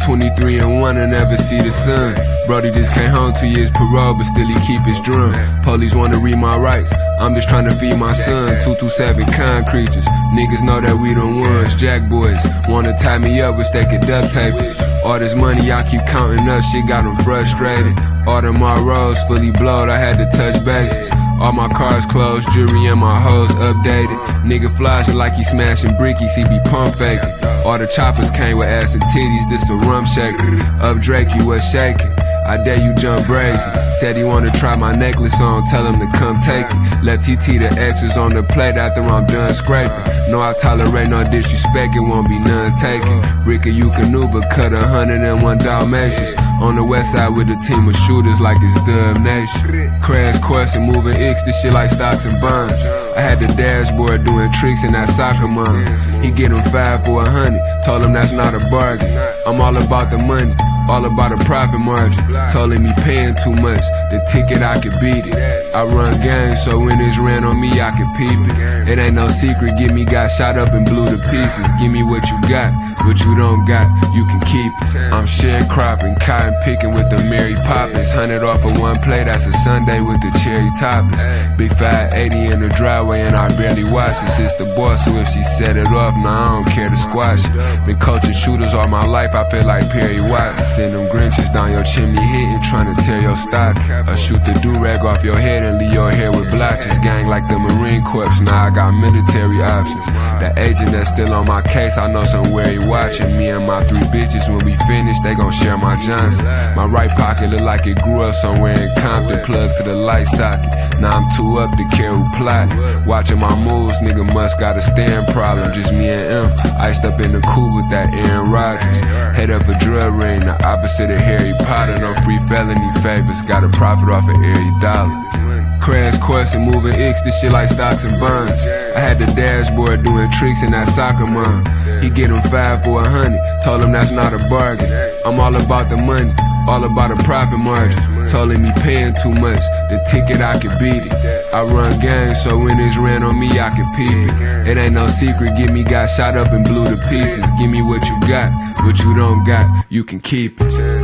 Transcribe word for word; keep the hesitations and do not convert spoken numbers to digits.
twenty-three and one and never see the sun. Brody just came home two years parole, but still he keep his drum. Police wanna read my rights, I'm just tryna feed my son. two two seven kind creatures, niggas know that we the ones. Jack boys wanna tie me up, wish they could duct tape us. All this money I keep counting up, shit got them frustrated. All them R-Rolls fully blowed, I had to touch bases. All my cars closed, jewelry and my hoes updated. Nigga flashing like he smashing brickies, he be pump faking. All the choppers came with ass and titties, this a rum shaker. Up Drake, you was shaking. I dare you jump brazy. Said he wanna try my necklace on, tell him to come take it. Left T T the X's on the plate after I'm done scraping. No, I tolerate no disrespect, it won't be none taken. Ricka, you canoe, but cut a hundred and one Dalmatians. On the west side with a team of shooters like it's Dub Nation. Crash course and moving X, this shit like stocks and bonds. I had the dashboard doing tricks in that soccer mom. He get him five for a hundred, told him that's not a bargain. I'm all about the money, all about a profit margin. Told him he paying too much, the ticket I could beat it. I run gangs, so when it's ran on me, I could peep it. It ain't no secret, Gimme got shot up and blew to pieces. Give me what you got, what you don't got, you can keep it. I'm sharecropping, cotton picking with the Mary Poppins. Hundred off of one plate, that's a Sunday with the cherry toppings. Big five eighty in the driveway and I barely watch it. It's the boss, so if she set it off, nah, I don't care to squash it. Been coaching shooters all my life, I feel like Perry Watts. Send them Grinches down your chimney hitting, trying to tear your stock. I shoot the do-rag off your head and leave your hair with blotches. Gang like the Marine Corps, now I got military options. The agent that's still on my case, I know somewhere he watching. Me and my three bitches, when we finish, they gon' share my Johnson. My right pocket look like it grew up somewhere in Compton, plugged to the light socket. Now I'm too up to care who plotting. Watching my moves, nigga must got a staring problem. Just me and M, iced up in the coupe with that Aaron Rodgers. Head up a drug ring, the opposite of Harry Potter. No free felony favors, got a profit off of every dollar. Crash course and moving X, this shit like stocks and bonds. I had the dashboard doing tricks in that soccer mom. He get him five for a hundred, told him that's not a bargain. I'm all about the money, all about a profit margin. Told him he paying too much, the ticket I could beat it. I run gangs, so when it's ran on me, I could peep it. It ain't no secret, Gimme got shot up and blew to pieces. Give me what you got, what you don't got, you can keep it.